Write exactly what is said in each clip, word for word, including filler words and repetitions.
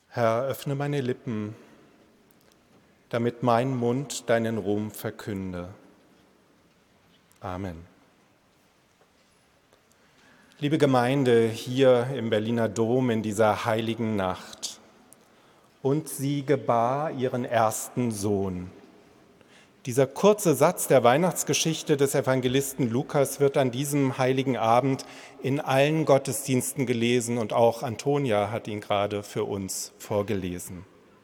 Herr, öffne meine Lippen, damit mein Mund deinen Ruhm verkünde. Amen. Liebe Gemeinde hier im Berliner Dom in dieser heiligen Nacht. Und sie gebar ihren ersten Sohn. Dieser kurze Satz der Weihnachtsgeschichte des Evangelisten Lukas wird an diesem heiligen Abend in allen Gottesdiensten gelesen und auch Antonia hat ihn gerade für uns vorgelesen.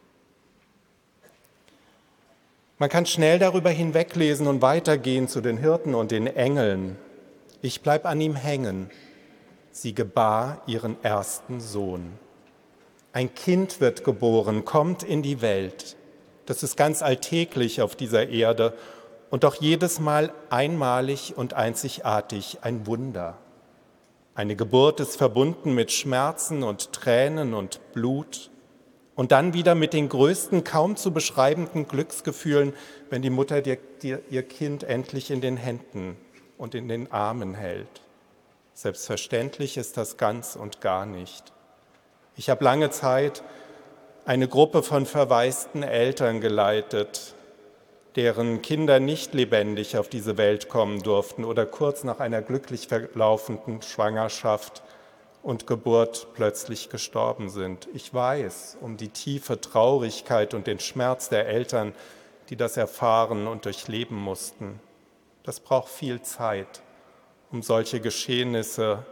Man kann schnell darüber hinweglesen und weitergehen zu den Hirten und den Engeln. Ich bleibe an ihm hängen. Sie gebar ihren ersten Sohn. Ein Kind wird geboren, kommt in die Welt. Das ist ganz alltäglich auf dieser Erde und doch jedes Mal einmalig und einzigartig ein Wunder. Eine Geburt ist verbunden mit Schmerzen und Tränen und Blut und dann wieder mit den größten, kaum zu beschreibenden Glücksgefühlen, wenn die Mutter dir, dir, ihr Kind endlich in den Händen und in den Armen hält. Selbstverständlich ist das ganz und gar nicht. Ich habe lange Zeit eine Gruppe von verwaisten Eltern geleitet, deren Kinder nicht lebendig auf diese Welt kommen durften oder kurz nach einer glücklich verlaufenden Schwangerschaft und Geburt plötzlich gestorben sind. Ich weiß um die tiefe Traurigkeit und den Schmerz der Eltern, die das erfahren und durchleben mussten. Das braucht viel Zeit, um solche Geschehnisse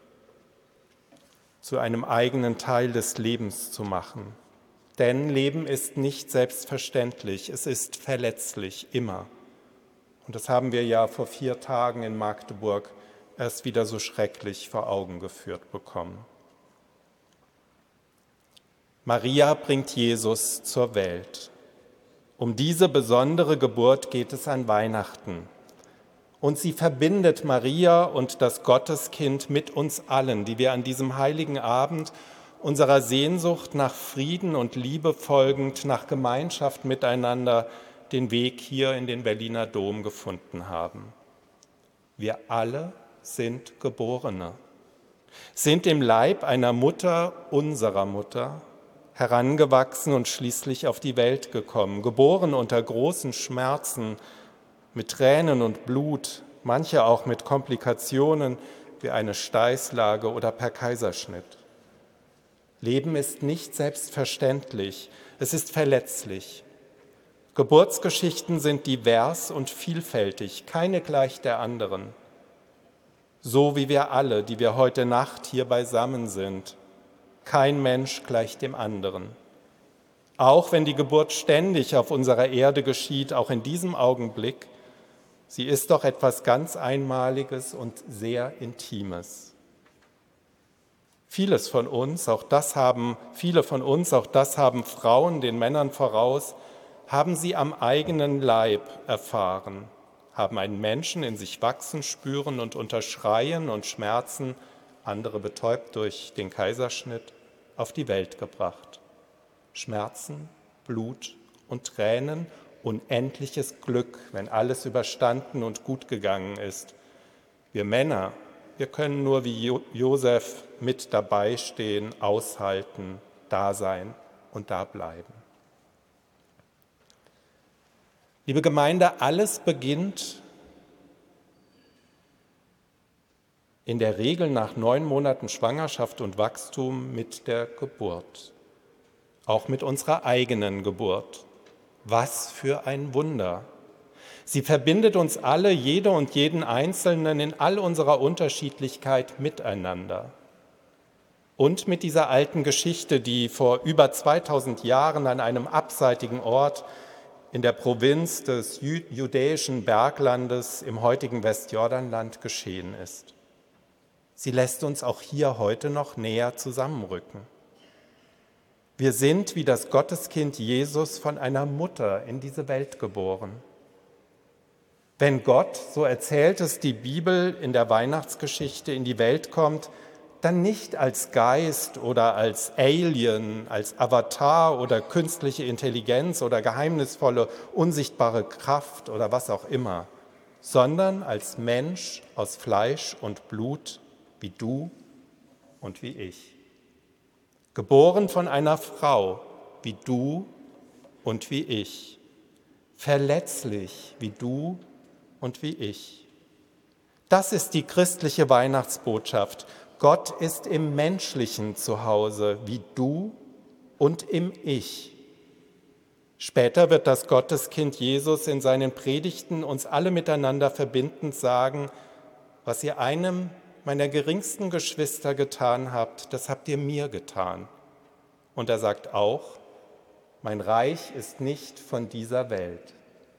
zu einem eigenen Teil des Lebens zu machen. Denn Leben ist nicht selbstverständlich, es ist verletzlich, immer. Und das haben wir ja vor vier Tagen in Magdeburg erst wieder so schrecklich vor Augen geführt bekommen. Maria bringt Jesus zur Welt. Um diese besondere Geburt geht es an Weihnachten. Und sie verbindet Maria und das Gotteskind mit uns allen, die wir an diesem heiligen Abend unserer Sehnsucht nach Frieden und Liebe folgend, nach Gemeinschaft miteinander den Weg hier in den Berliner Dom gefunden haben. Wir alle sind Geborene, sind im Leib einer Mutter, unserer Mutter, herangewachsen und schließlich auf die Welt gekommen, geboren unter großen Schmerzen, mit Tränen und Blut, manche auch mit Komplikationen wie eine Steißlage oder per Kaiserschnitt. Leben ist nicht selbstverständlich, es ist verletzlich. Geburtsgeschichten sind divers und vielfältig, keine gleich der anderen. So wie wir alle, die wir heute Nacht hier beisammen sind. Kein Mensch gleich dem anderen. Auch wenn die Geburt ständig auf unserer Erde geschieht, auch in diesem Augenblick, sie ist doch etwas ganz Einmaliges und sehr Intimes. Vieles von uns, auch das haben, viele von uns, auch das haben Frauen den Männern voraus, haben sie am eigenen Leib erfahren, haben einen Menschen in sich wachsen, spüren und unter Schreien und Schmerzen, andere betäubt durch den Kaiserschnitt, auf die Welt gebracht. Schmerzen, Blut und Tränen, unendliches Glück, wenn alles überstanden und gut gegangen ist. Wir Männer, wir können nur wie jo- Josef mit dabei stehen, aushalten, da sein und da bleiben. Liebe Gemeinde, alles beginnt in der Regel nach neun Monaten Schwangerschaft und Wachstum mit der Geburt, auch mit unserer eigenen Geburt. Was für ein Wunder! Sie verbindet uns alle, jede und jeden Einzelnen in all unserer Unterschiedlichkeit miteinander. Und mit dieser alten Geschichte, die vor über zweitausend Jahren an einem abseitigen Ort in der Provinz des judäischen Berglandes im heutigen Westjordanland geschehen ist. Sie lässt uns auch hier heute noch näher zusammenrücken. Wir sind wie das Gotteskind Jesus von einer Mutter in diese Welt geboren. Wenn Gott, so erzählt es die Bibel in der Weihnachtsgeschichte, in die Welt kommt, dann nicht als Geist oder als Alien, als Avatar oder künstliche Intelligenz oder geheimnisvolle, unsichtbare Kraft oder was auch immer, sondern als Mensch aus Fleisch und Blut wie du und wie ich. geboren von einer Frau wie du und wie ich, verletzlich wie du und wie ich. Das ist die christliche Weihnachtsbotschaft. Gott ist im Menschlichen zu Hause, wie du und im Ich. Später wird das Gotteskind Jesus in seinen Predigten uns alle miteinander verbindend sagen, was ihr einem meiner geringsten Geschwister getan habt, das habt ihr mir getan. Und er sagt auch, mein Reich ist nicht von dieser Welt.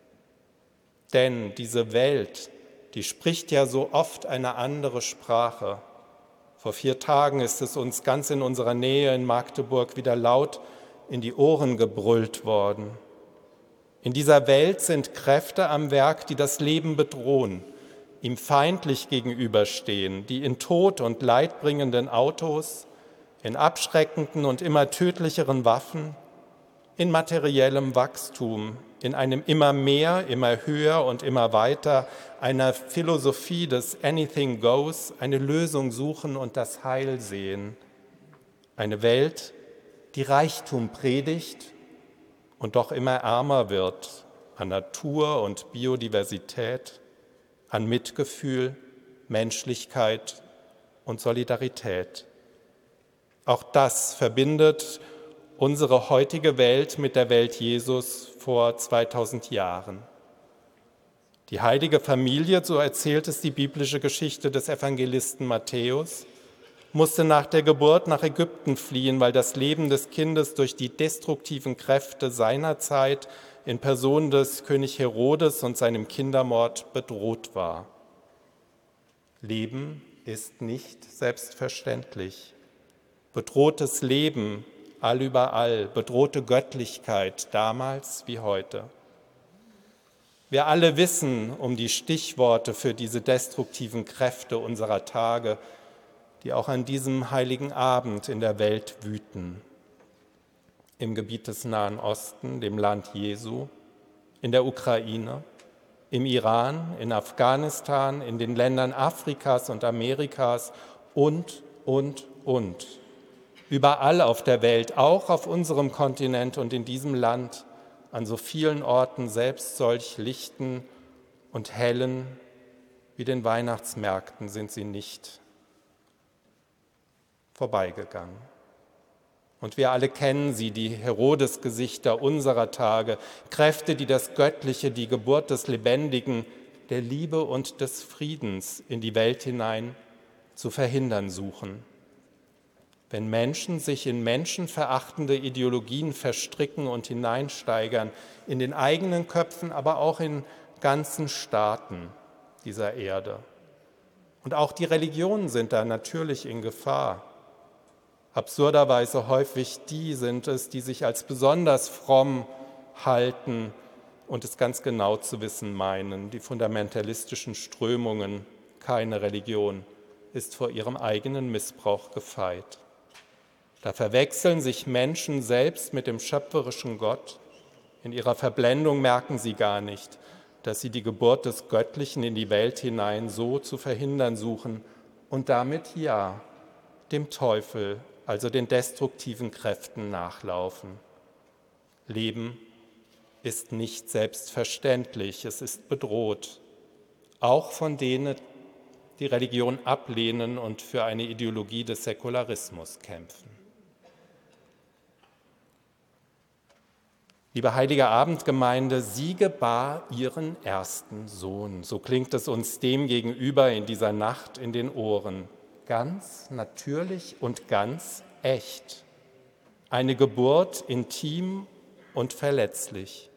Denn diese Welt, die spricht ja so oft eine andere Sprache. Vor vier Tagen ist es uns ganz in unserer Nähe in Magdeburg wieder laut in die Ohren gebrüllt worden. In dieser Welt sind Kräfte am Werk, die das Leben bedrohen, ihm feindlich gegenüberstehen, die in Tod und Leid bringenden Autos, in abschreckenden und immer tödlicheren Waffen, in materiellem Wachstum, in einem immer mehr, immer höher und immer weiter, einer Philosophie des Anything Goes, eine Lösung suchen und das Heil sehen. Eine Welt, die Reichtum predigt und doch immer ärmer wird an Natur und Biodiversität, an Mitgefühl, Menschlichkeit und Solidarität. Auch das verbindet unsere heutige Welt mit der Welt Jesus vor zweitausend Jahren. Die heilige Familie, so erzählt es die biblische Geschichte des Evangelisten Matthäus, musste nach der Geburt nach Ägypten fliehen, weil das Leben des Kindes durch die destruktiven Kräfte seiner Zeit in Person des König Herodes und seinem Kindermord bedroht war. Leben ist nicht selbstverständlich. Bedrohtes Leben allüberall, bedrohte Göttlichkeit damals wie heute. Wir alle wissen um die Stichworte für diese destruktiven Kräfte unserer Tage, die auch an diesem heiligen Abend in der Welt wüten. Im Gebiet des Nahen Osten, dem Land Jesu, in der Ukraine, im Iran, in Afghanistan, in den Ländern Afrikas und Amerikas und, und, und. Überall auf der Welt, auch auf unserem Kontinent und in diesem Land, an so vielen Orten selbst solch lichten und hellen wie den Weihnachtsmärkten sind sie nicht vorbeigegangen. Und wir alle kennen sie, die Herodesgesichter unserer Tage, Kräfte, die das Göttliche, die Geburt des Lebendigen, der Liebe und des Friedens in die Welt hinein zu verhindern suchen. Wenn Menschen sich in menschenverachtende Ideologien verstricken und hineinsteigern, in den eigenen Köpfen, aber auch in ganzen Staaten dieser Erde. Und auch die Religionen sind da natürlich in Gefahr. Absurderweise häufig die sind es, die sich als besonders fromm halten und es ganz genau zu wissen meinen. Die fundamentalistischen Strömungen, keine Religion, ist vor ihrem eigenen Missbrauch gefeit. Da verwechseln sich Menschen selbst mit dem schöpferischen Gott. In ihrer Verblendung merken sie gar nicht, dass sie die Geburt des Göttlichen in die Welt hinein so zu verhindern suchen und damit ja dem Teufel, also den destruktiven Kräften nachlaufen. Leben ist nicht selbstverständlich, es ist bedroht, auch von denen, die Religion ablehnen und für eine Ideologie des Säkularismus kämpfen. Liebe Heilige Abendgemeinde, sie gebar ihren ersten Sohn. So klingt es uns dem gegenüber in dieser Nacht in den Ohren. Ganz natürlich und ganz echt. Eine Geburt intim und verletzlich.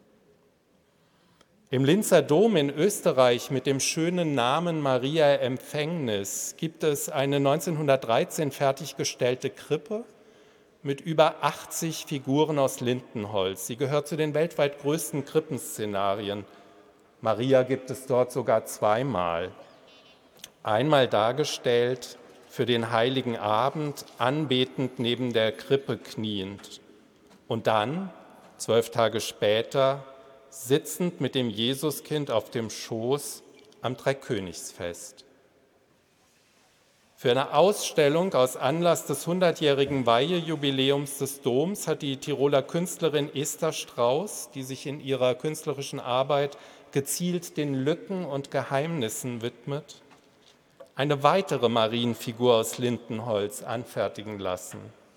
Im Linzer Dom in Österreich mit dem schönen Namen Maria Empfängnis gibt es eine neunzehnhundertdreizehn fertiggestellte Krippe mit über achtzig Figuren aus Lindenholz. Sie gehört zu den weltweit größten Krippenszenarien. Maria gibt es dort sogar zweimal. Einmal dargestellt für den Heiligen Abend, anbetend neben der Krippe kniend. Und dann, zwölf Tage später, sitzend mit dem Jesuskind auf dem Schoß am Dreikönigsfest. Für eine Ausstellung aus Anlass des hundertjährigen Weihejubiläums des Doms hat die Tiroler Künstlerin Esther Strauß, die sich in ihrer künstlerischen Arbeit gezielt den Lücken und Geheimnissen widmet, eine weitere Marienfigur aus Lindenholz anfertigen lassen.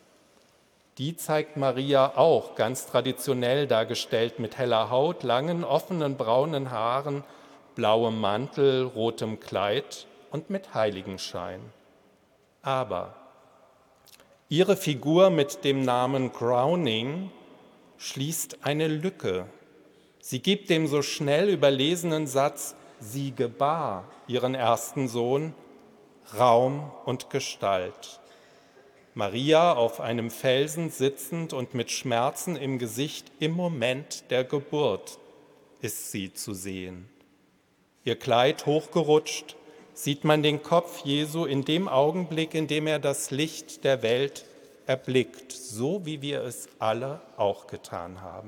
Die zeigt Maria auch ganz traditionell dargestellt mit heller Haut, langen, offenen braunen Haaren, blauem Mantel, rotem Kleid und mit Heiligenschein. Aber ihre Figur mit dem Namen Crowning schließt eine Lücke. Sie gibt dem so schnell überlesenen Satz, sie gebar ihren ersten Sohn, Raum und Gestalt. Maria auf einem Felsen sitzend und mit Schmerzen im Gesicht im Moment der Geburt ist sie zu sehen. Ihr Kleid hochgerutscht, sieht man den Kopf Jesu in dem Augenblick, in dem er das Licht der Welt erblickt, so wie wir es alle auch getan haben.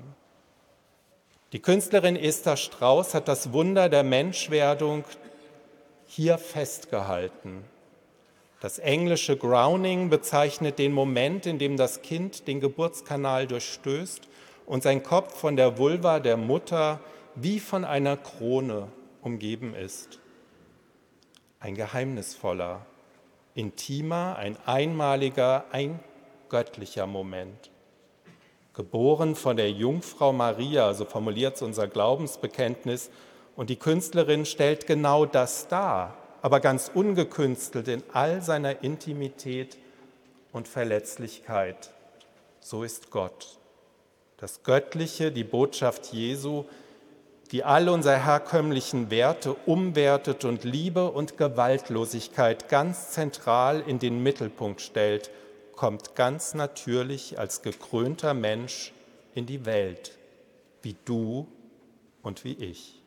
Die Künstlerin Esther Strauß hat das Wunder der Menschwerdung hier festgehalten. Das englische Crowning bezeichnet den Moment, in dem das Kind den Geburtskanal durchstößt und sein Kopf von der Vulva der Mutter wie von einer Krone umgeben ist. Ein geheimnisvoller, intimer, ein einmaliger, ein göttlicher Moment. Geboren von der Jungfrau Maria, so formuliert es unser Glaubensbekenntnis, und die Künstlerin stellt genau das dar, aber ganz ungekünstelt in all seiner Intimität und Verletzlichkeit. So ist Gott. Das Göttliche, die Botschaft Jesu, die all unsere herkömmlichen Werte umwertet und Liebe und Gewaltlosigkeit ganz zentral in den Mittelpunkt stellt, kommt ganz natürlich als gekrönter Mensch in die Welt, wie du und wie ich.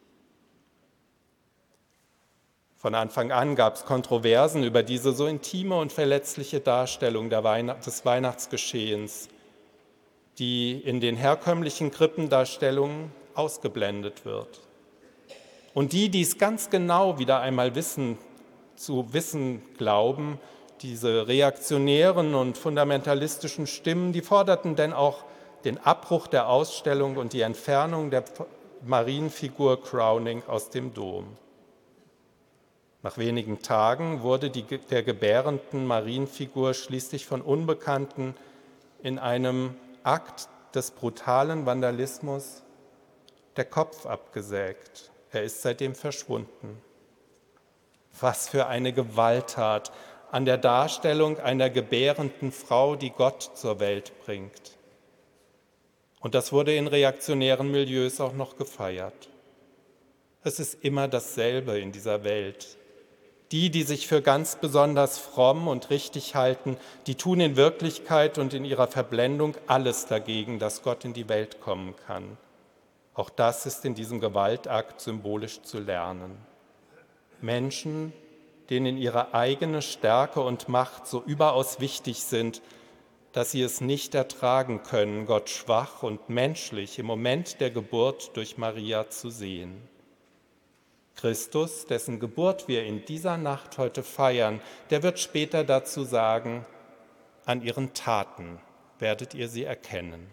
Von Anfang an gab es Kontroversen über diese so intime und verletzliche Darstellung der Weihnacht- des Weihnachtsgeschehens, die in den herkömmlichen Krippendarstellungen ausgeblendet wird. Und die, die es ganz genau wieder einmal wissen, zu wissen glauben, diese reaktionären und fundamentalistischen Stimmen, die forderten denn auch den Abbruch der Ausstellung und die Entfernung der Marienfigur Crowning aus dem Dom. Nach wenigen Tagen wurde die, der gebärenden Marienfigur schließlich von Unbekannten in einem Akt des brutalen Vandalismus der Kopf abgesägt. Er ist seitdem verschwunden. Was für eine Gewalttat an der Darstellung einer gebärenden Frau, die Gott zur Welt bringt. Und das wurde in reaktionären Milieus auch noch gefeiert. Es ist immer dasselbe in dieser Welt. Die, die sich für ganz besonders fromm und richtig halten, die tun in Wirklichkeit und in ihrer Verblendung alles dagegen, dass Gott in die Welt kommen kann. Auch das ist in diesem Gewaltakt symbolisch zu lernen. Menschen, denen ihre eigene Stärke und Macht so überaus wichtig sind, dass sie es nicht ertragen können, Gott schwach und menschlich im Moment der Geburt durch Maria zu sehen. Christus, dessen Geburt wir in dieser Nacht heute feiern, der wird später dazu sagen, an ihren Taten werdet ihr sie erkennen.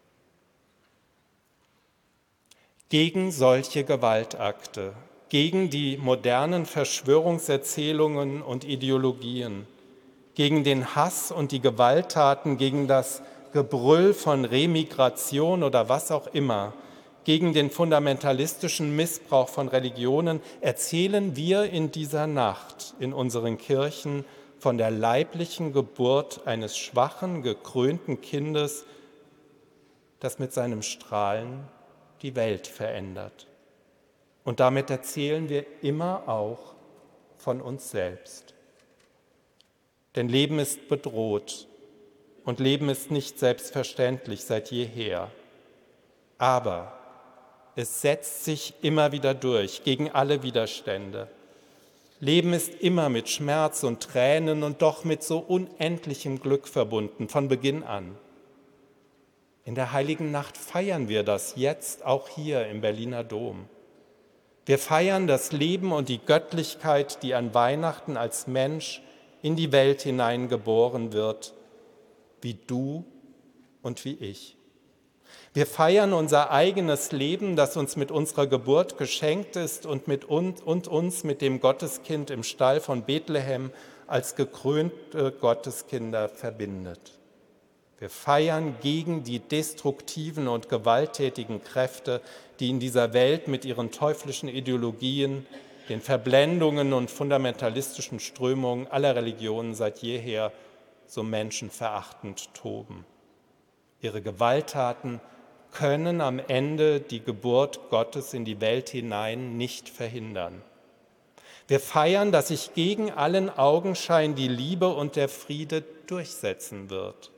Gegen solche Gewaltakte, gegen die modernen Verschwörungserzählungen und Ideologien, gegen den Hass und die Gewalttaten, gegen das Gebrüll von Remigration oder was auch immer, gegen den fundamentalistischen Missbrauch von Religionen erzählen wir in dieser Nacht in unseren Kirchen von der leiblichen Geburt eines schwachen, gekrönten Kindes, das mit seinem Strahlen die Welt verändert. Und damit erzählen wir immer auch von uns selbst. Denn Leben ist bedroht und Leben ist nicht selbstverständlich seit jeher. Aber es setzt sich immer wieder durch, gegen alle Widerstände. Leben ist immer mit Schmerz und Tränen und doch mit so unendlichem Glück verbunden, von Beginn an. In der Heiligen Nacht feiern wir das jetzt auch hier im Berliner Dom. Wir feiern das Leben und die Göttlichkeit, die an Weihnachten als Mensch in die Welt hineingeboren wird, wie du und wie ich. Wir feiern unser eigenes Leben, das uns mit unserer Geburt geschenkt ist und, mit uns, und uns mit dem Gotteskind im Stall von Bethlehem als gekrönte Gotteskinder verbindet. Wir feiern gegen die destruktiven und gewalttätigen Kräfte, die in dieser Welt mit ihren teuflischen Ideologien, den Verblendungen und fundamentalistischen Strömungen aller Religionen seit jeher so menschenverachtend toben. Ihre Gewalttaten können am Ende die Geburt Gottes in die Welt hinein nicht verhindern. Wir feiern, dass sich gegen allen Augenschein die Liebe und der Friede durchsetzen wird.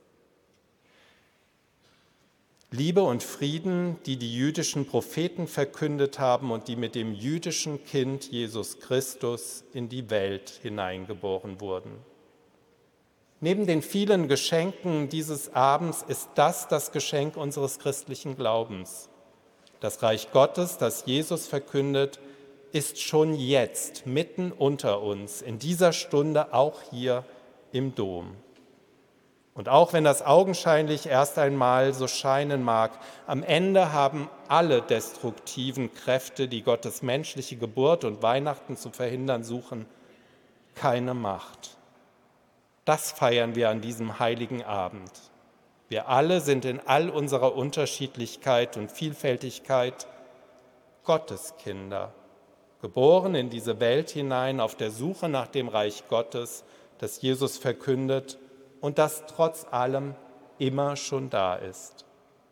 Liebe und Frieden, die die jüdischen Propheten verkündet haben und die mit dem jüdischen Kind Jesus Christus in die Welt hineingeboren wurden. Neben den vielen Geschenken dieses Abends ist das das Geschenk unseres christlichen Glaubens. Das Reich Gottes, das Jesus verkündet, ist schon jetzt mitten unter uns, in dieser Stunde auch hier im Dom. Und auch wenn das augenscheinlich erst einmal so scheinen mag, am Ende haben alle destruktiven Kräfte, die Gottes menschliche Geburt und Weihnachten zu verhindern suchen, keine Macht. Das feiern wir an diesem heiligen Abend. Wir alle sind in all unserer Unterschiedlichkeit und Vielfältigkeit Gotteskinder, geboren in diese Welt hinein auf der Suche nach dem Reich Gottes, das Jesus verkündet und das trotz allem immer schon da ist.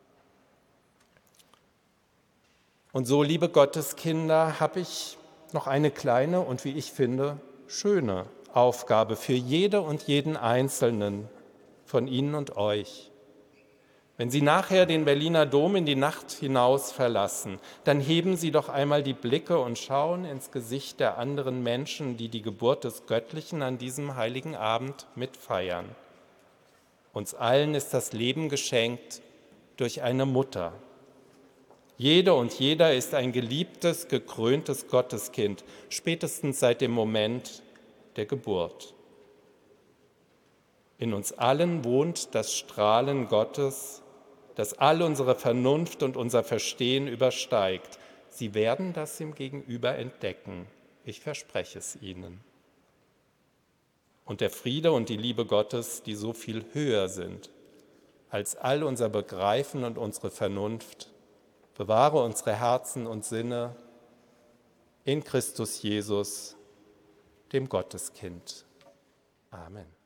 Und so, liebe Gotteskinder, habe ich noch eine kleine und wie ich finde, schöne Aufgabe für jede und jeden Einzelnen von Ihnen und euch. Wenn Sie nachher den Berliner Dom in die Nacht hinaus verlassen, dann heben Sie doch einmal die Blicke und schauen ins Gesicht der anderen Menschen, die die Geburt des Göttlichen an diesem heiligen Abend mitfeiern. Uns allen ist das Leben geschenkt durch eine Mutter. Jede und jeder ist ein geliebtes, gekröntes Gotteskind, spätestens seit dem Moment der Geburt. In uns allen wohnt das Strahlen Gottes, das all unsere Vernunft und unser Verstehen übersteigt. Sie werden das im Gegenüber entdecken. Ich verspreche es Ihnen. Und der Friede und die Liebe Gottes, die so viel höher sind als all unser Begreifen und unsere Vernunft, bewahre unsere Herzen und Sinne in Christus Jesus, dem Gotteskind. Amen.